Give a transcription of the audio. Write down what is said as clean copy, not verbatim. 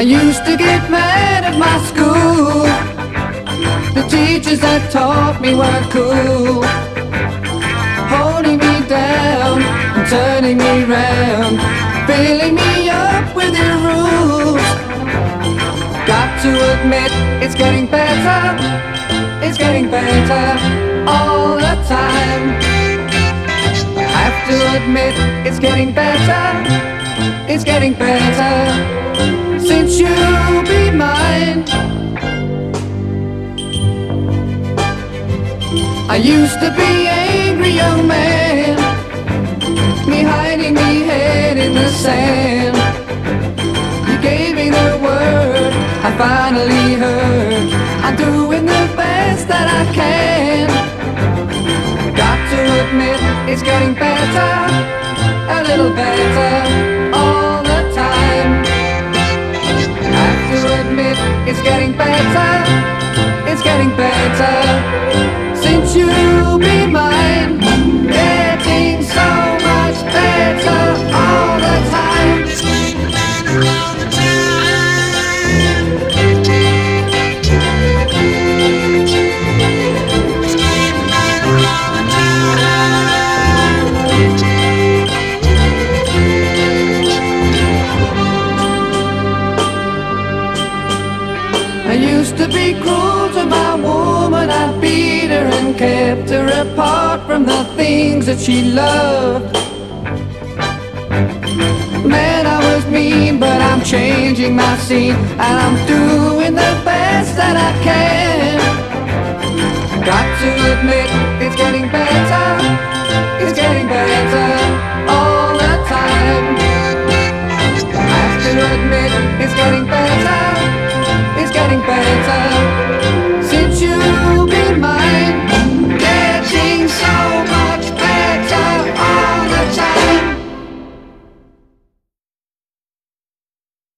used to get mad at my school. The teachers that taught me were cool, holding me down and turning me round, filling me up with their rules. Got to admit, it's getting better, it's getting better all the time. I have to admit, it's getting better, it's getting better since you'll be mine. I used to be angry young man, me hiding me head in the sand. You gave me the word, I finally heard, I'm doing the best that I can. Got to admit, it's getting better, a little better all the time. Have to admit, it's getting better, it's getting better since you'll be mine. Getting so much better all the time. I used to be cruel to my woman, I'd beat her and kept her apart from the things that she loved. Man, I was mean, but I'm changing my scene, and I'm doing the best that I can. Got to admit, it's getting better,